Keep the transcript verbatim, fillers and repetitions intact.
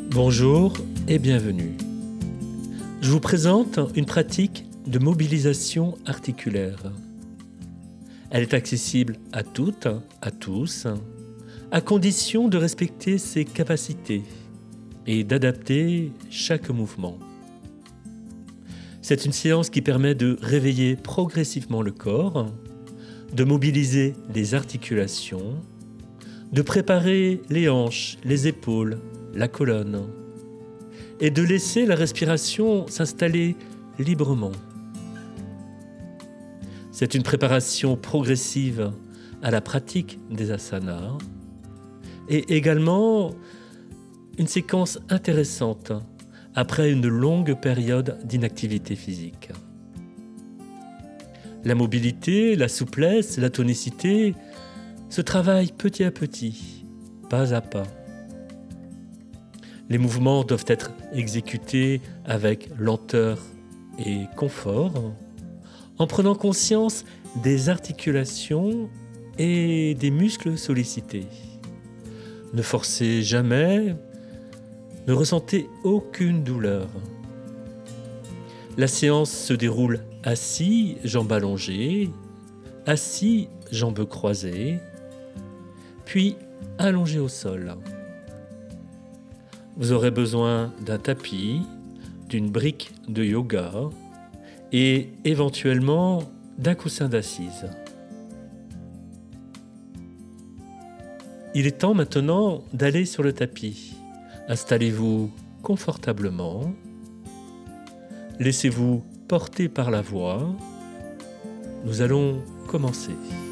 Bonjour et bienvenue. Je vous présente une pratique de mobilisation articulaire. Elle est accessible à toutes, à tous, à condition de respecter ses capacités et d'adapter chaque mouvement. C'est une séance qui permet de réveiller progressivement le corps, de mobiliser les articulations, de préparer les hanches, les épaules, la colonne, et de laisser la respiration s'installer librement. C'est une préparation progressive à la pratique des asanas et également une séquence intéressante après une longue période d'inactivité physique. La mobilité, la souplesse, la tonicité se travaillent petit à petit, pas à pas. Les mouvements doivent être exécutés avec lenteur et confort, en prenant conscience des articulations et des muscles sollicités. Ne forcez jamais, ne ressentez aucune douleur. La séance se déroule assis, jambes allongées, assis, jambes croisées, puis allongé au sol. Vous aurez besoin d'un tapis, d'une brique de yoga et éventuellement d'un coussin d'assise. Il est temps maintenant d'aller sur le tapis. Installez-vous confortablement. Laissez-vous porter par la voix. Nous allons commencer.